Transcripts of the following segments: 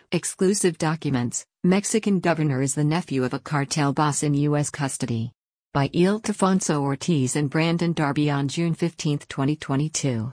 Exclusive documents: Mexican governor is the nephew of a cartel boss in U.S. custody. By Ildefonso Ortiz and Brandon Darby on June 15, 2022.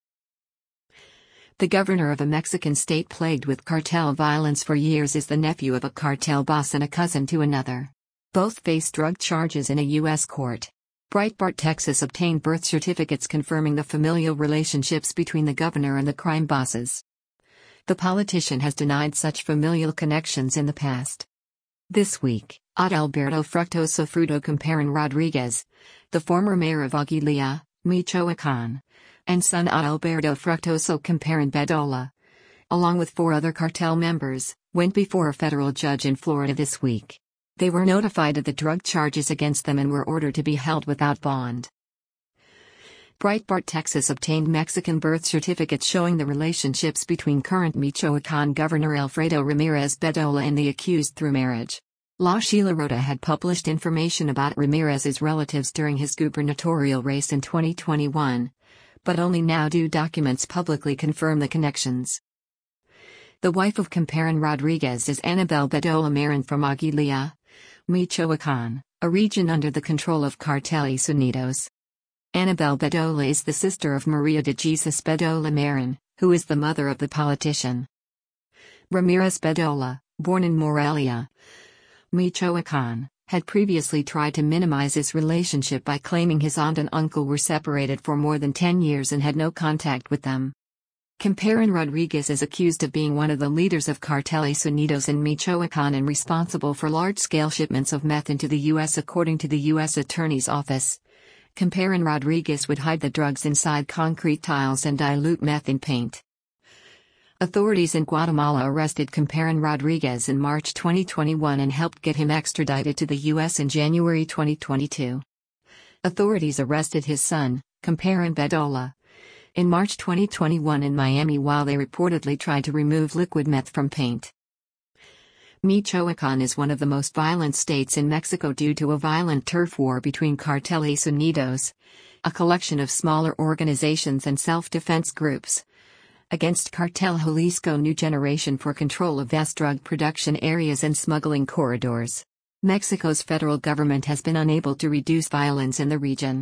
The governor of a Mexican state plagued with cartel violence for years is the nephew of a cartel boss and a cousin to another. Both face drug charges in a U.S. court. Breitbart Texas obtained birth certificates confirming the familial relationships between the governor and the crime bosses. The politician has denied such familial connections in the past. This week, Adalberto Fructuoso Camperin Rodriguez, the former mayor of Aguililla, Michoacán, and son Adalberto Fructuoso Camperin Bedolla, along with 4 other cartel members, went before a federal judge in Florida this week. They were notified of the drug charges against them and were ordered to be held without bond. Breitbart Texas obtained Mexican birth certificates showing the relationships between current Michoacán Governor Alfredo Ramirez Bedolla and the accused through marriage. La Chillerota had published information about Ramirez's relatives during his gubernatorial race in 2021, but only now do documents publicly confirm the connections. The wife of Camperin Rodriguez is Anabel Bedolla Marin from Aguililla, Michoacán, a region under the control of Carteles Unidos. Anabel Bedolla is the sister of Maria de Jesus Bedolla Marin, who is the mother of the politician. Ramirez Bedolla, born in Morelia, Michoacán, had previously tried to minimize his relationship by claiming his aunt and uncle were separated for more than 10 years and had no contact with them. Camperin Rodriguez is accused of being one of the leaders of Carteles Unidos in Michoacán and responsible for large-scale shipments of meth into the U.S. According to the U.S. Attorney's Office, Camperin Rodriguez would hide the drugs inside concrete tiles and dilute meth in paint. Authorities in Guatemala arrested Camperin Rodriguez in March 2021 and helped get him extradited to the U.S. in January 2022. Authorities arrested his son, Camperin Bedolla, in March 2021 in Miami while they reportedly tried to remove liquid meth from paint. Michoacán is one of the most violent states in Mexico due to a violent turf war between Carteles Unidos, a collection of smaller organizations and self-defense groups, against Cartel Jalisco New Generation for control of vast drug production areas and smuggling corridors. Mexico's federal government has been unable to reduce violence in the region.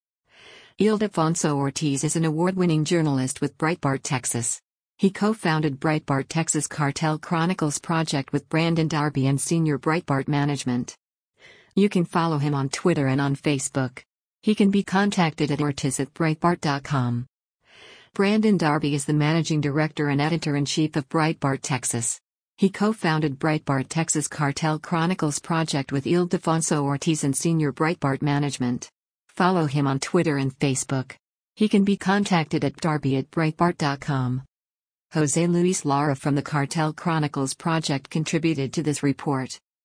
Ildefonso Ortiz is an award-winning journalist with Breitbart Texas. He co-founded Breitbart Texas Cartel Chronicles project with Brandon Darby and senior Breitbart management. You can follow him on Twitter and on Facebook. He can be contacted at ortiz@breitbart.com. Brandon Darby is the managing director and editor-in-chief of Breitbart Texas. He co-founded Breitbart Texas Cartel Chronicles project with Ildefonso Ortiz and senior Breitbart management. Follow him on Twitter and Facebook. He can be contacted at darby@breitbart.com. Jose Luis Lara from the Cartel Chronicles project contributed to this report.